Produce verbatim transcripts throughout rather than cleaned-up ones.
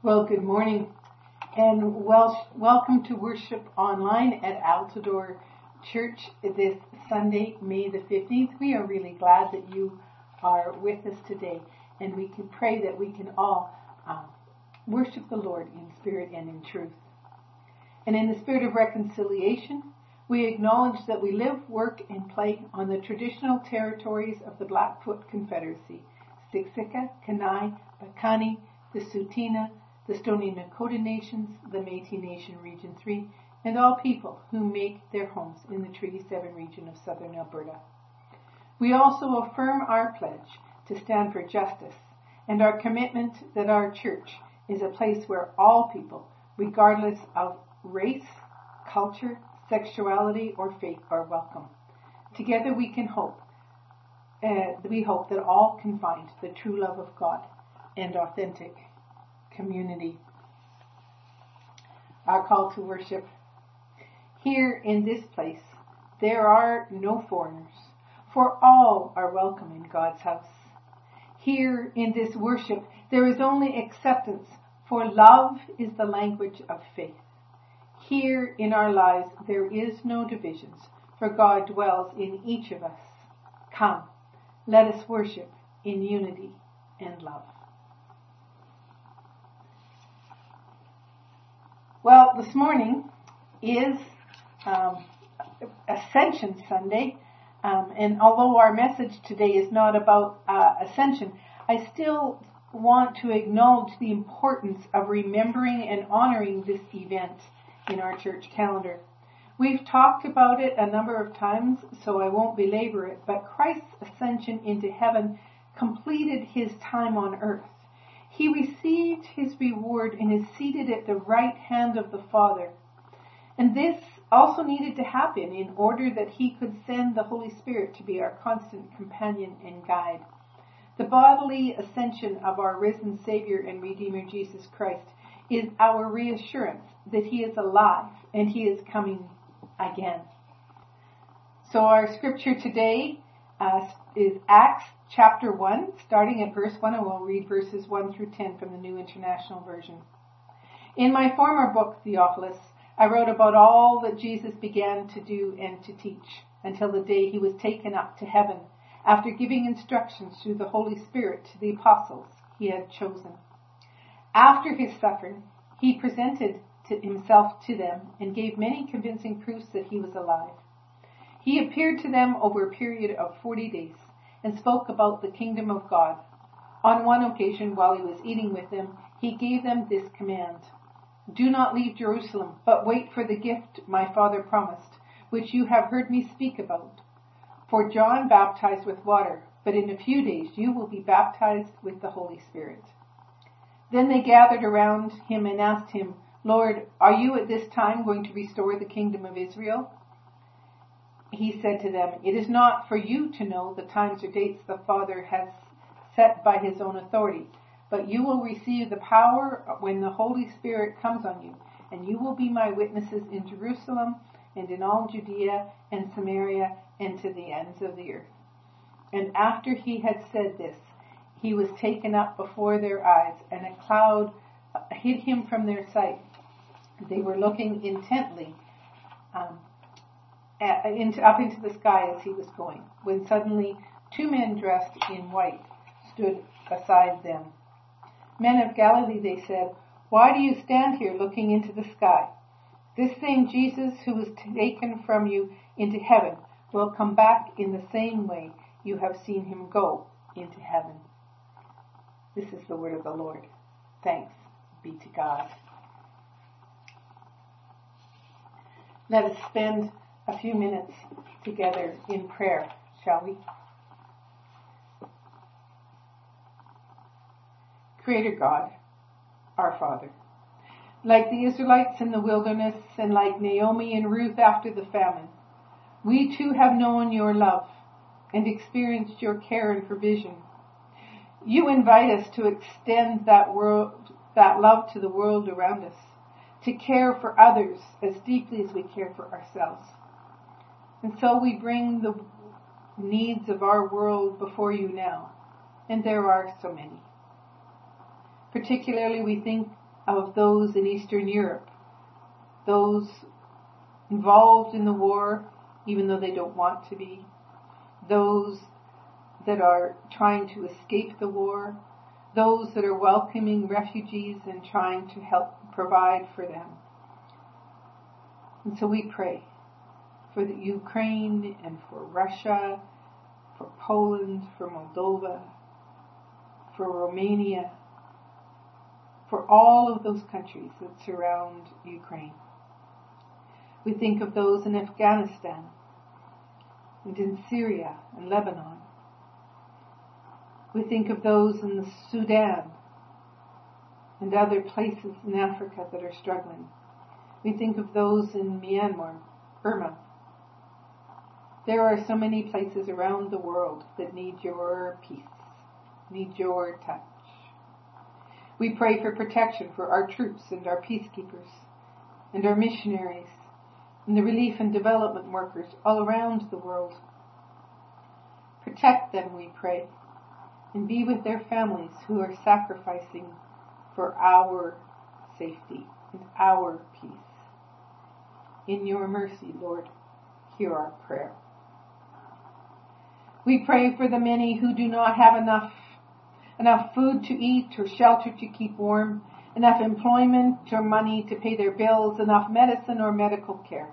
Well, good morning and wel- welcome to worship online at Altador Church this Sunday, May the fifteenth. We are really glad that you are with us today, and we can pray that we can all uh, worship the Lord in spirit and in truth. And in the spirit of reconciliation, we acknowledge that we live, work, and play on the traditional territories of the Blackfoot Confederacy, Siksika, Kainai, Piikani, the Tsuut'ina, the Stoney Nakoda Nations, the Métis Nation Region three, and all people who make their homes in the Treaty seven region of southern Alberta. We also affirm our pledge to stand for justice and our commitment that our church is a place where all people, regardless of race, culture, sexuality, or faith, are welcome. Together we can hope, uh, we hope that all can find the true love of God and authentic community. Our call to worship. Here in this place, there are no foreigners, for all are welcome in God's house. Here in this worship, there is only acceptance, for love is the language of faith. Here in our lives, there is no divisions, for God dwells in each of us. Come, let us worship in unity and love. Well, this morning is um, Ascension Sunday, um, and although our message today is not about uh, Ascension, I still want to acknowledge the importance of remembering and honoring this event in our church calendar. We've talked about it a number of times, so I won't belabor it, but Christ's ascension into heaven completed his time on earth. He received his reward and is seated at the right hand of the Father. And this also needed to happen in order that he could send the Holy Spirit to be our constant companion and guide. The bodily ascension of our risen Savior and Redeemer Jesus Christ is our reassurance that he is alive and he is coming again. So our scripture today uh, is Acts chapter one, starting at verse one, and we'll read verses one through ten from the New International Version. In my former book, Theophilus, I wrote about all that Jesus began to do and to teach until the day he was taken up to heaven, after giving instructions through the Holy Spirit to the apostles he had chosen. After his suffering, he presented to himself to them and gave many convincing proofs that he was alive. He appeared to them over a period of forty days and spoke about the kingdom of God. On one occasion, while he was eating with them, he gave them this command: "Do not leave Jerusalem, but wait for the gift my Father promised, which you have heard me speak about. For John baptized with water, but in a few days you will be baptized with the Holy Spirit." Then they gathered around him and asked him, "Lord, are you at this time going to restore the kingdom of Israel?" He said to them, "It is not for you to know the times or dates the Father has set by his own authority, but you will receive the power when the Holy Spirit comes on you, and you will be my witnesses in Jerusalem and in all Judea and Samaria and to the ends of the earth." And after he had said this, he was taken up before their eyes, and a cloud hid him from their sight. They were looking intently um, at, into, up into the sky as he was going, when suddenly two men dressed in white stood beside them. "Men of Galilee," they said, "why do you stand here looking into the sky? This same Jesus who was taken from you into heaven will come back in the same way you have seen him go into heaven." This is the word of the Lord. Thanks be to God. Let us spend a few minutes together in prayer, shall we? Creator God, our Father, like the Israelites in the wilderness and like Naomi and Ruth after the famine, we too have known your love and experienced your care and provision. You invite us to extend that world, that love to the world around us, to care for others as deeply as we care for ourselves. And so we bring the needs of our world before you now, and there are so many. Particularly we think of those in Eastern Europe, those involved in the war, even though they don't want to be, those that are trying to escape the war, those that are welcoming refugees and trying to help provide for them. And so we pray for the Ukraine and for Russia, for Poland, for Moldova, for Romania, for all of those countries that surround Ukraine. We think of those in Afghanistan and in Syria and Lebanon. We think of those in the Sudan and other places in Africa that are struggling. We think of those in Myanmar, Burma. There are so many places around the world that need your peace, need your touch. We pray for protection for our troops and our peacekeepers and our missionaries and the relief and development workers all around the world. Protect them, we pray, and be with their families who are sacrificing for our safety and our peace. In your mercy, Lord, hear our prayer. We pray for the many who do not have enough, enough food to eat or shelter to keep warm, enough employment or money to pay their bills, enough medicine or medical care.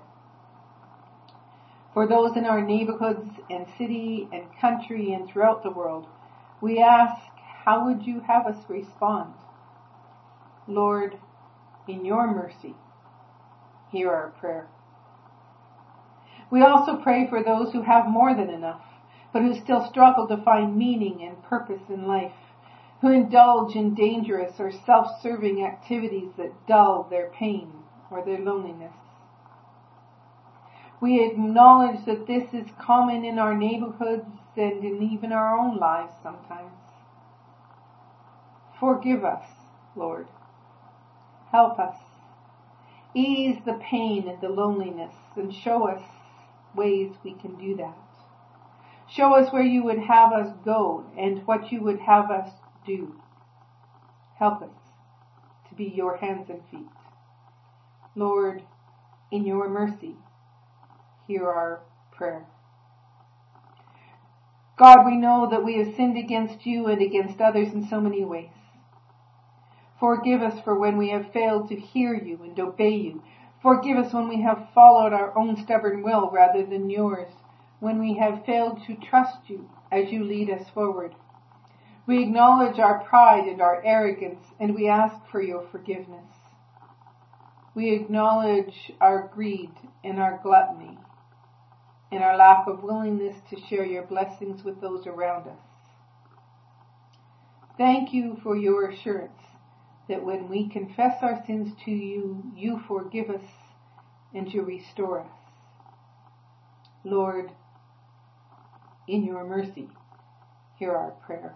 For those in our neighborhoods and city and country and throughout the world, we ask, how would you have us respond? Lord, in your mercy, hear our prayer. We also pray for those who have more than enough, but who still struggle to find meaning and purpose in life, who indulge in dangerous or self-serving activities that dull their pain or their loneliness. We acknowledge that this is common in our neighborhoods and in even our own lives sometimes. Forgive us, Lord. Help us. Ease the pain and the loneliness and show us ways we can do that. Show us where you would have us go and what you would have us do. Help us to be your hands and feet. Lord, in your mercy, hear our prayer. God, we know that we have sinned against you and against others in so many ways. Forgive us for when we have failed to hear you and obey you. Forgive us when we have followed our own stubborn will rather than yours, when we have failed to trust you as you lead us forward. We acknowledge our pride and our arrogance, and we ask for your forgiveness. We acknowledge our greed and our gluttony, and our lack of willingness to share your blessings with those around us. Thank you for your assurance that when we confess our sins to you, you forgive us and you restore us. Lord, in your mercy, hear our prayer.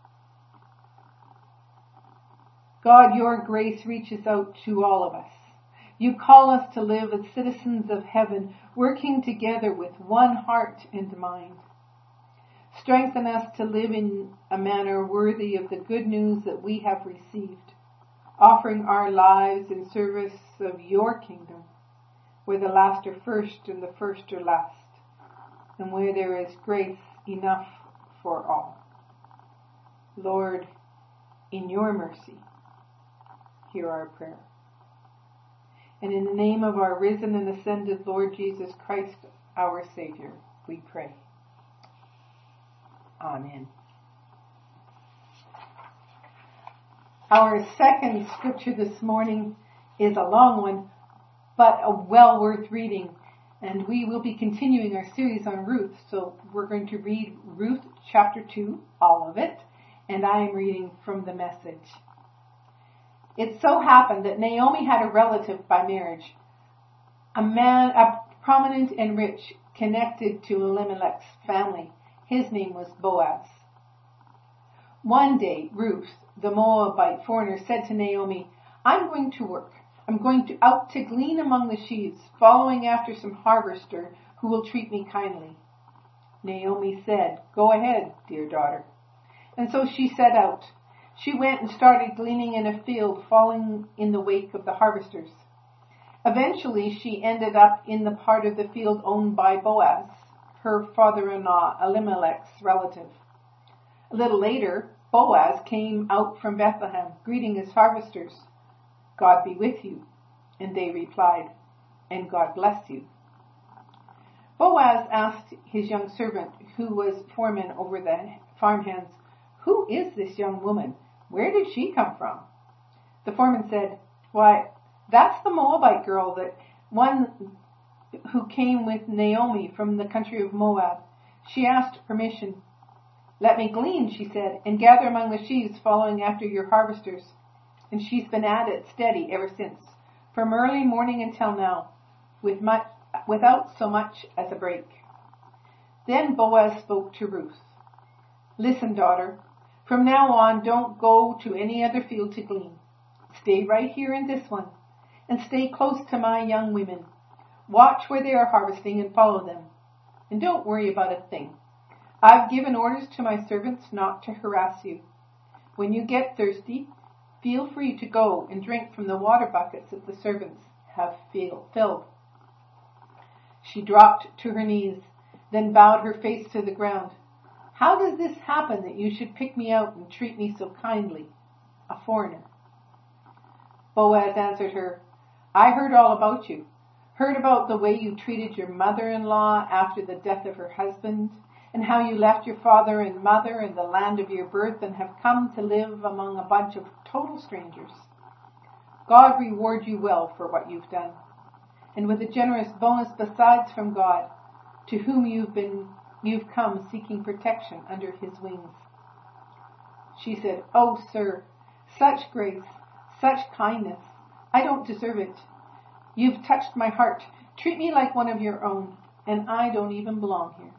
God, your grace reaches out to all of us. You call us to live as citizens of heaven, working together with one heart and mind. Strengthen us to live in a manner worthy of the good news that we have received, offering our lives in service of your kingdom, where the last are first and the first are last, and where there is grace enough for all. Lord, in your mercy, hear our prayer. And in the name of our risen and ascended Lord Jesus Christ, our Savior, we pray. Amen. Our second scripture this morning is a long one, but a well worth reading. And we will be continuing our series on Ruth. So we're going to read Ruth chapter two, all of it. And I am reading from the Message. It so happened that Naomi had a relative by marriage, a man, a prominent and rich, connected to Elimelech's family. His name was Boaz. One day, Ruth, the Moabite foreigner, said to Naomi, I'm going to work. I'm going to out to glean among the sheaves, following after some harvester who will treat me kindly. Naomi said, Go ahead, dear daughter. And so she set out. She went and started gleaning in a field, following in the wake of the harvesters. Eventually, she ended up in the part of the field owned by Boaz, her father-in-law Elimelech's relative. A little later, Boaz came out from Bethlehem, greeting his harvesters. "God be with you." And they replied, "And God bless you." Boaz asked his young servant, who was foreman over the farmhands, "Who is this young woman? Where did she come from?" The foreman said, "Why, that's the Moabite girl, that one who came with Naomi from the country of Moab. She asked permission. 'Let me glean,' she said, 'and gather among the sheaves following after your harvesters.' And she's been at it steady ever since, from early morning until now, with much, without so much as a break." Then Boaz spoke to Ruth. "Listen, daughter, from now on don't go to any other field to glean. Stay right here in this one, and stay close to my young women. Watch where they are harvesting and follow them. And don't worry about a thing. I've given orders to my servants not to harass you. When you get thirsty, feel free to go and drink from the water buckets that the servants have filled." She dropped to her knees, then bowed her face to the ground. "How does this happen that you should pick me out and treat me so kindly, a foreigner?" Boaz answered her, "I heard all about you. Heard about the way you treated your mother-in-law after the death of her husband, and how you left your father and mother and the land of your birth and have come to live among a bunch of total strangers. God reward you well for what you've done, and with a generous bonus besides from God, to whom you've been you've come seeking protection under his wings." She said, "Oh, sir, such grace, such kindness. I don't deserve it. You've touched my heart. Treat me like one of your own, and I don't even belong here."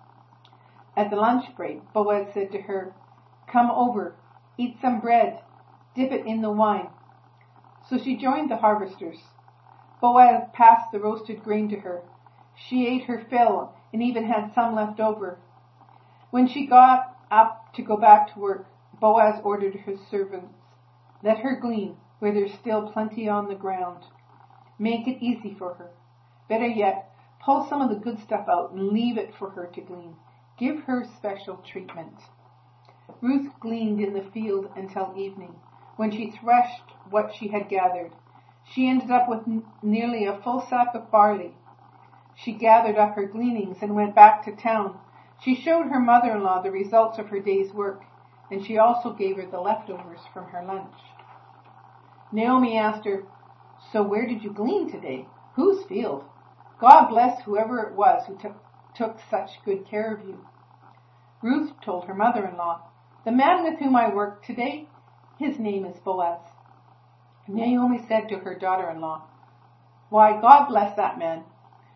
At the lunch break, Boaz said to her, "Come over, eat some bread, dip it in the wine." So she joined the harvesters. Boaz passed the roasted grain to her. She ate her fill and even had some left over. When she got up to go back to work, Boaz ordered his servants, "Let her glean where there's still plenty on the ground. Make it easy for her. Better yet, pull some of the good stuff out and leave it for her to glean. Give her special treatment." Ruth gleaned in the field until evening, when she threshed what she had gathered. She ended up with n- nearly a full sack of barley. She gathered up her gleanings and went back to town. She showed her mother-in-law the results of her day's work, and she also gave her the leftovers from her lunch. Naomi asked her, "So where did you glean today? Whose field? God bless whoever it was who took, took such good care of you." Ruth told her mother-in-law, "The man with whom I worked today, his name is Boaz." Naomi said to her daughter-in-law, "Why, God bless that man.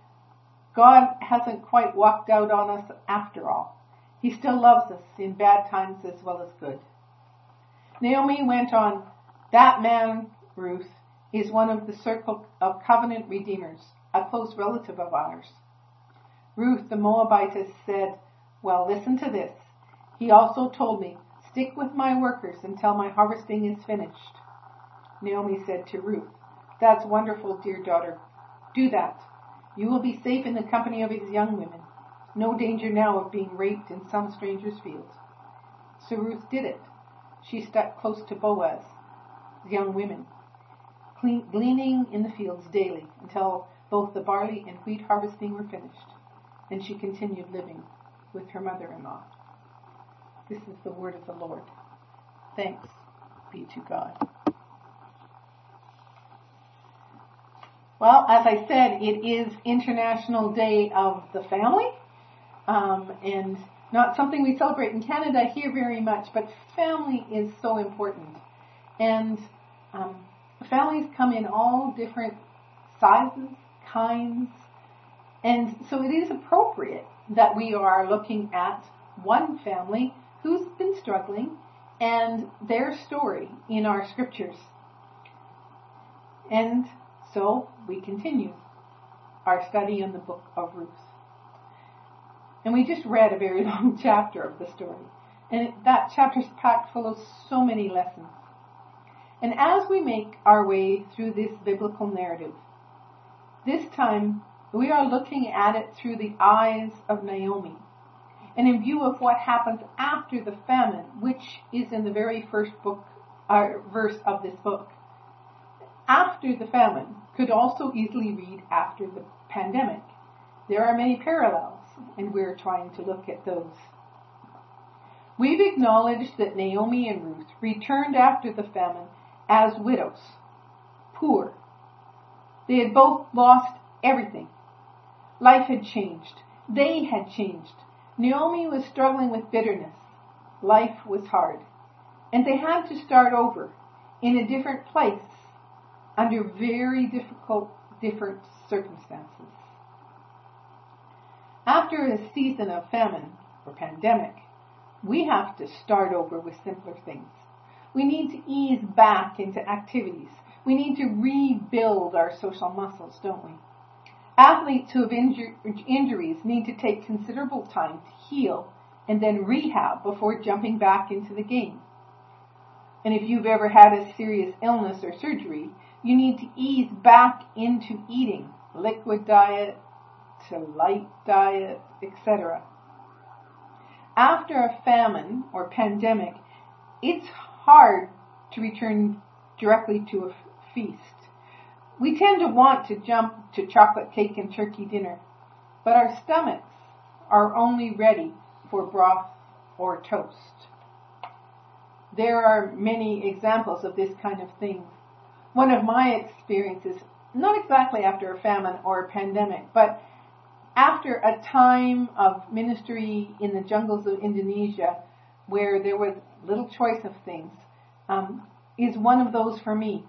God hasn't quite walked out on us after all. He still loves us in bad times as well as good." Naomi went on, "That man, Ruth, is one of the circle of covenant redeemers, a close relative of ours." Ruth the Moabitess said, "Well, listen to this. He also told me, 'Stick with my workers until my harvesting is finished.'" Naomi said to Ruth, "That's wonderful, dear daughter. Do that. You will be safe in the company of his young women. No danger now of being raped in some stranger's field." So Ruth did it. She stuck close to Boaz's young women, gleaning in the fields daily until both the barley and wheat harvesting were finished, and she continued living with her mother-in-law. This is the word of the Lord. Thanks be to God. Well, as I said, it is International Day of the Family, um, and not something we celebrate in Canada here very much, but family is so important. And um, families come in all different sizes, kinds, and so it is appropriate that we are looking at one family who's been struggling and their story in our scriptures. And so we continue our study in the book of Ruth. And we just read a very long chapter of the story. And that chapter is packed full of so many lessons. And as we make our way through this biblical narrative, this time we are looking at it through the eyes of Naomi, and in view of what happens after the famine, which is in the very first book, uh, verse of this book. After the famine could also easily read after the pandemic. There are many parallels, and we're trying to look at those. We've acknowledged that Naomi and Ruth returned after the famine as widows, poor. They had both lost everything. Life had changed. They had changed. Naomi was struggling with bitterness. Life was hard. And they had to start over in a different place under very difficult, different circumstances. After a season of famine or pandemic, we have to start over with simpler things. We need to ease back into activities. We need to rebuild our social muscles, don't we? Athletes who have injur- injuries need to take considerable time to heal and then rehab before jumping back into the game. And if you've ever had a serious illness or surgery, you need to ease back into eating, liquid diet to light diet, et cetera. After a famine or pandemic, it's hard to return directly to a feast. We tend to want to jump to chocolate cake and turkey dinner, but our stomachs are only ready for broth or toast. There are many examples of this kind of thing. One of my experiences, not exactly after a famine or a pandemic, but after a time of ministry in the jungles of Indonesia where there was little choice of things, um, is one of those for me.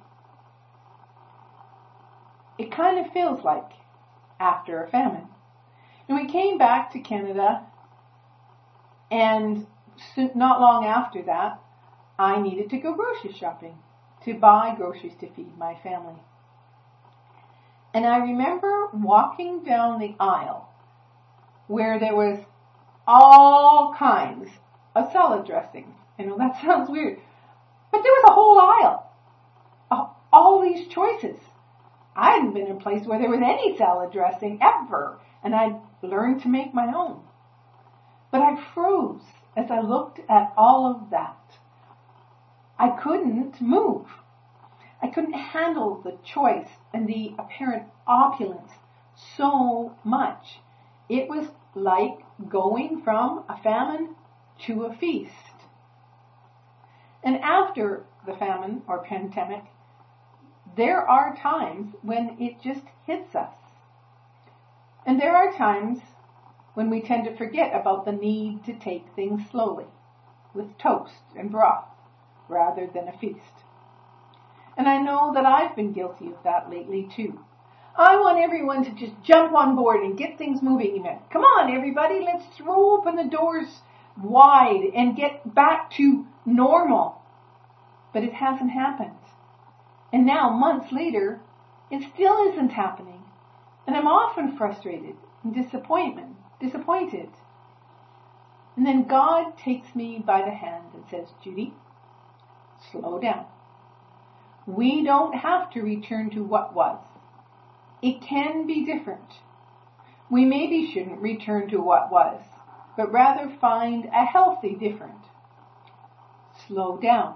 It kind of feels like after a famine. And we came back to Canada, and not long after that, I needed to go grocery shopping to buy groceries to feed my family. And I remember walking down the aisle where there was all kinds of salad dressings. I know that sounds weird, but there was a whole aisle of all these choices. I hadn't been in a place where there was any salad dressing ever, and I'd learned to make my own. But I froze as I looked at all of that. I couldn't move. I couldn't handle the choice and the apparent opulence so much. It was like going from a famine to a feast. And after the famine or pandemic, there are times when it just hits us. And there are times when we tend to forget about the need to take things slowly, with toast and broth, rather than a feast. And I know that I've been guilty of that lately too. I want everyone to just jump on board and get things moving. Come on, everybody, let's throw open the doors wide and get back to normal. But it hasn't happened. And now, months later, it still isn't happening. And I'm often frustrated and disappointment, disappointed. And then God takes me by the hand and says, Judy, slow down. We don't have to return to what was. It can be different. We maybe shouldn't return to what was, but rather find a healthy different. Slow down.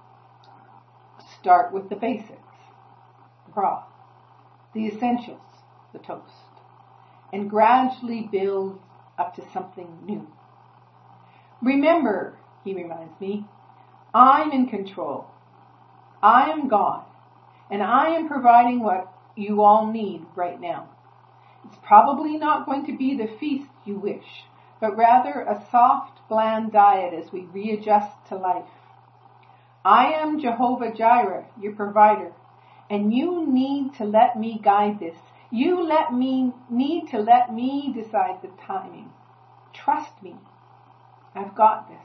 Start with the basics, the broth, the essentials, the toast, and gradually build up to something new. Remember, he reminds me, I'm in control. I am God, and I am providing what you all need right now. It's probably not going to be the feast you wish, but rather a soft, bland diet as we readjust to life. I am Jehovah Jireh, your provider, and you need to let me guide this. You let me need to let me decide the timing. Trust me. I've got this.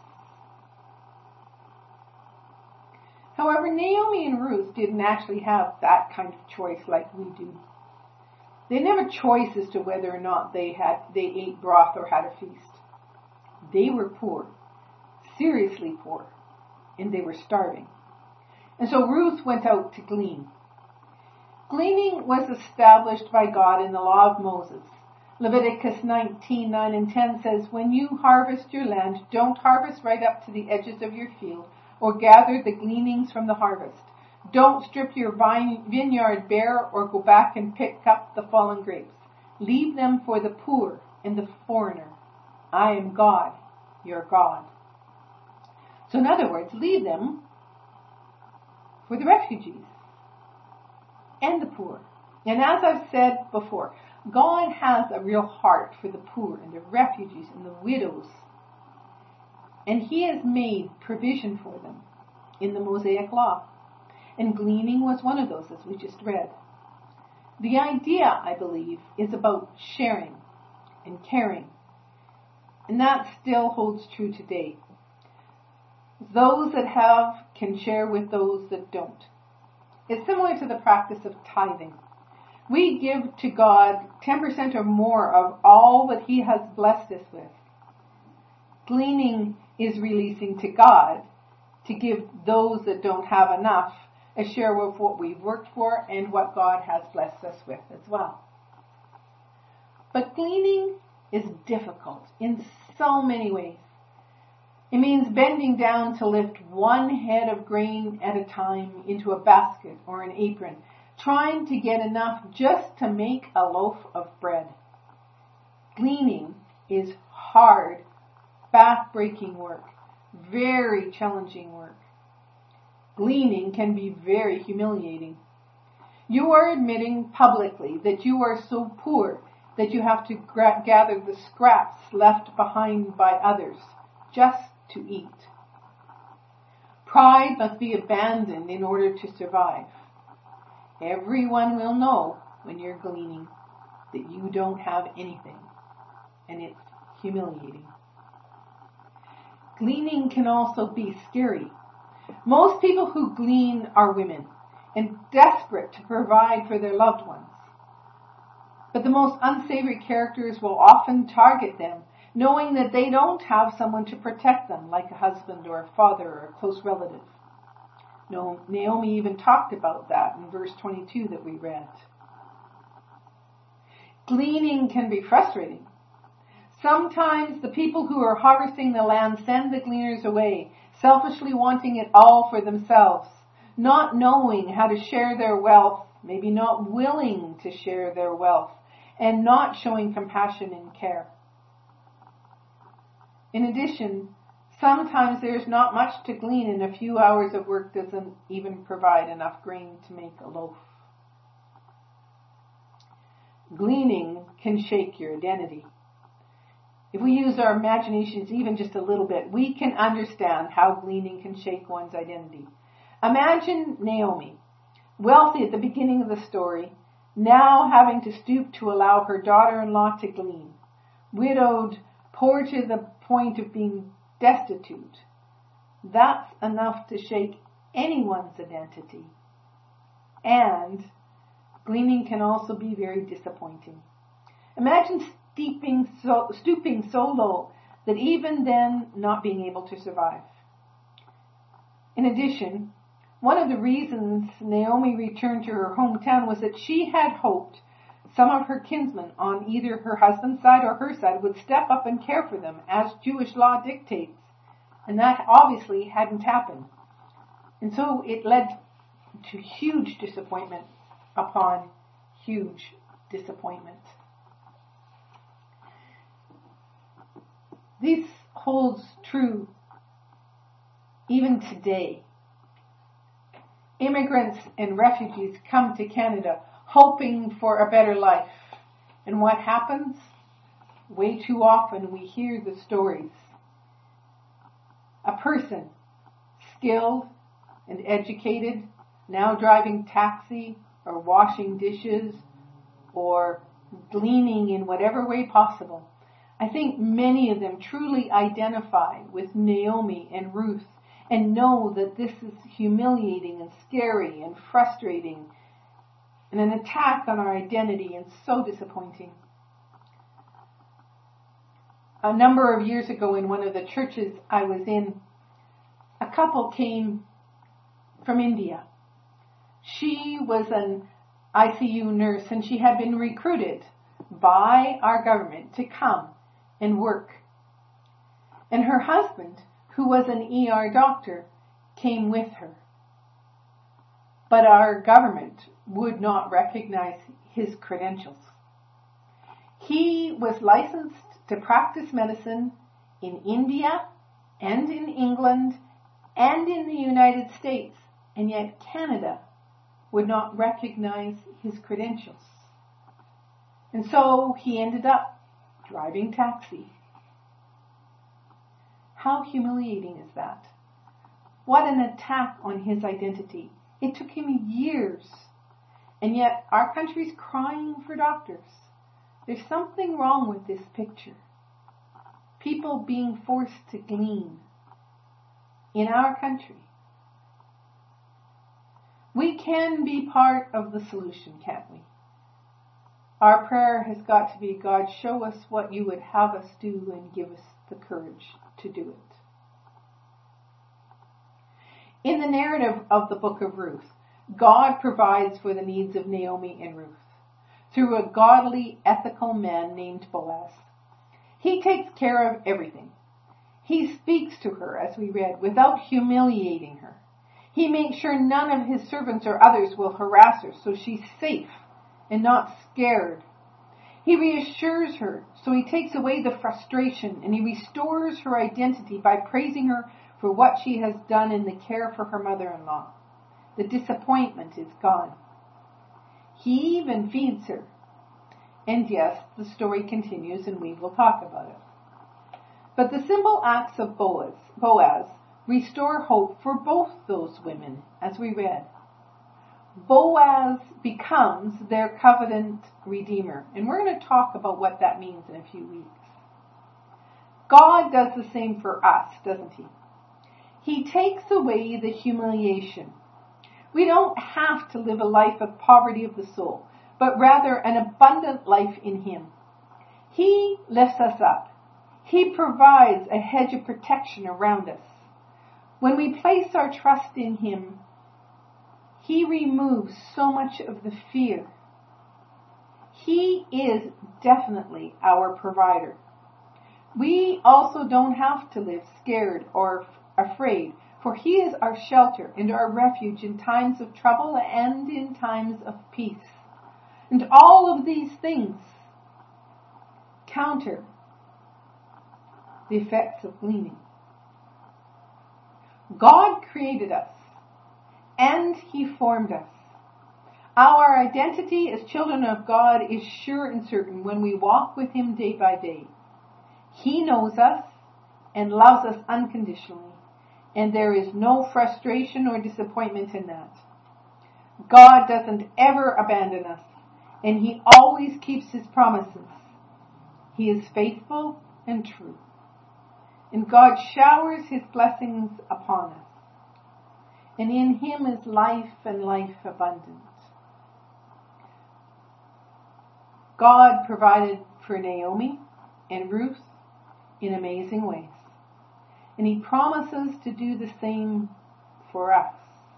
However, Naomi and Ruth didn't actually have that kind of choice like we do. They didn't have a choice as to whether or not they had they ate broth or had a feast. They were poor, seriously poor, and they were starving. And so Ruth went out to glean. Gleaning was established by God in the law of Moses. Leviticus nineteen, nine and ten says, when you harvest your land, don't harvest right up to the edges of your field or gather the gleanings from the harvest. Don't strip your vine, vineyard bare or go back and pick up the fallen grapes. Leave them for the poor and the foreigner. I am God, your God. So in other words, leave them for the refugees and the poor. And as I've said before, God has a real heart for the poor and the refugees and the widows. And He has made provision for them in the Mosaic Law. And gleaning was one of those, as we just read. The idea, I believe, is about sharing and caring. And that still holds true today. Those that have can share with those that don't. It's similar to the practice of tithing. We give to God ten percent or more of all that He has blessed us with. Gleaning is releasing to God to give those that don't have enough a share of what we've worked for and what God has blessed us with as well. But gleaning is difficult in so many ways. It means bending down to lift one head of grain at a time into a basket or an apron, trying to get enough just to make a loaf of bread. Gleaning is hard, back-breaking work, very challenging work. Gleaning can be very humiliating. You are admitting publicly that you are so poor that you have to gra- gather the scraps left behind by others just to eat. Pride must be abandoned in order to survive. Everyone will know when you're gleaning that you don't have anything, and it's humiliating. Gleaning can also be scary. Most people who glean are women and desperate to provide for their loved ones. But the most unsavory characters will often target them, knowing that they don't have someone to protect them, like a husband or a father or a close relative. No, Naomi even talked about that in verse twenty-two that we read. Gleaning can be frustrating. Sometimes the people who are harvesting the land send the gleaners away, selfishly wanting it all for themselves, not knowing how to share their wealth, maybe not willing to share their wealth, and not showing compassion and care. In addition, sometimes there's not much to glean, and a few hours of work doesn't even provide enough grain to make a loaf. Gleaning can shake your identity. If we use our imaginations even just a little bit, we can understand how gleaning can shake one's identity. Imagine Naomi, wealthy at the beginning of the story, now having to stoop to allow her daughter-in-law to glean. Widowed, poor to the point of being destitute. That's enough to shake anyone's identity. And gleaning can also be very disappointing. Imagine steeping so, stooping so low that even then not being able to survive. In addition, one of the reasons Naomi returned to her hometown was that she had hoped some of her kinsmen on either her husband's side or her side would step up and care for them as Jewish law dictates. And that obviously hadn't happened. And so it led to huge disappointment upon huge disappointment. This holds true even today. Immigrants and refugees come to Canada hoping for a better life. And what happens? Way too often we hear the stories. A person, skilled and educated, now driving taxi or washing dishes or gleaning in whatever way possible. I think many of them truly identify with Naomi and Ruth and know that this is humiliating and scary and frustrating and an attack on our identity and so disappointing. a number of years ago in one of the churches I was in, a couple came from India. She was an I C U nurse, and she had been recruited by our government to come and work. And her husband, who was an E R doctor, came with her. But our government would not recognize his credentials. He was licensed to practice medicine in India and in England and in the United States, and yet Canada would not recognize his credentials. And so he ended up driving taxi. How humiliating is that? What an attack on his identity. It took him years, and yet our country's crying for doctors. There's something wrong with this picture. People being forced to glean in our country. We can be part of the solution, can't we? Our prayer has got to be, God, show us what you would have us do and give us the courage to do it. In the narrative of the book of Ruth, God provides for the needs of Naomi and Ruth through a godly, ethical man named Boaz. He takes care of everything. He speaks to her, as we read, without humiliating her. He makes sure none of his servants or others will harass her, so she's safe and not scared. He reassures her, so he takes away the frustration, and he restores her identity by praising her for what she has done in the care for her mother-in-law. The disappointment is gone. He even feeds her. And yes, the story continues, and we will talk about it. But the simple acts of Boaz, Boaz restore hope for both those women, as we read. Boaz becomes their covenant redeemer, and we're going to talk about what that means in a few weeks. God does the same for us, doesn't he? He takes away the humiliation. We don't have to live a life of poverty of the soul, but rather an abundant life in him. He lifts us up. He provides a hedge of protection around us. When we place our trust in him, he removes so much of the fear. He is definitely our provider. We also don't have to live scared or afraid, for he is our shelter and our refuge in times of trouble and in times of peace. And all of these things counter the effects of gleaning. God created us, and he formed us. Our identity as children of God is sure and certain when we walk with him day by day. He knows us and loves us unconditionally, and there is no frustration or disappointment in that. God doesn't ever abandon us, and he always keeps his promises. He is faithful and true, and God showers his blessings upon us. And in him is life and life abundant. God provided for Naomi and Ruth in amazing ways. And he promises to do the same for us.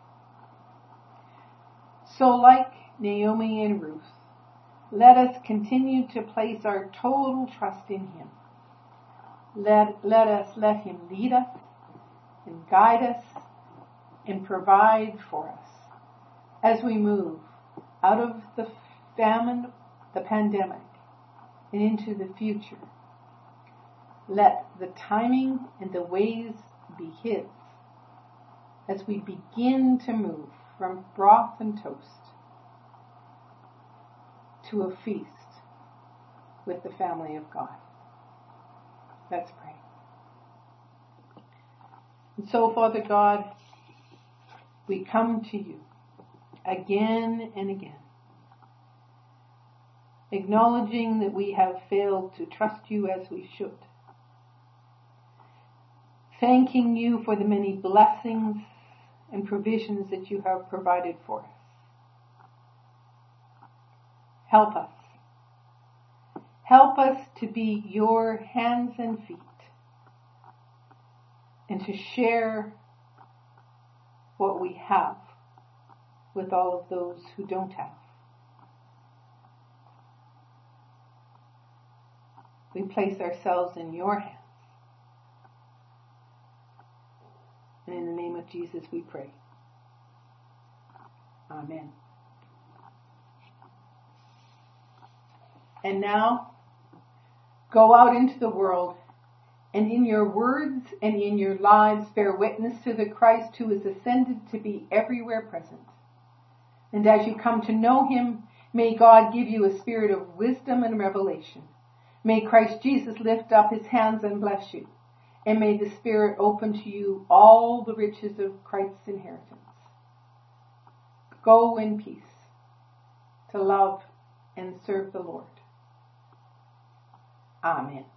So like Naomi and Ruth, let us continue to place our total trust in him. Let, let us let him lead us and guide us and provide for us as we move out of the famine, the pandemic, and into the future. Let the timing and the ways be his as we begin to move from broth and toast to a feast with the family of God. Let's pray. And so, Father God, we come to you again and again, acknowledging that we have failed to trust you as we should, thanking you for the many blessings and provisions that you have provided for us. Help us. Help us to be your hands and feet and to share what we have with all of those who don't have. We place ourselves in your hands. And in the name of Jesus we pray. Amen. And now, go out into the world and in your words and in your lives bear witness to the Christ who is ascended to be everywhere present. And as you come to know him, may God give you a spirit of wisdom and revelation. May Christ Jesus lift up his hands and bless you. And may the Spirit open to you all the riches of Christ's inheritance. Go in peace to love and serve the Lord. Amen.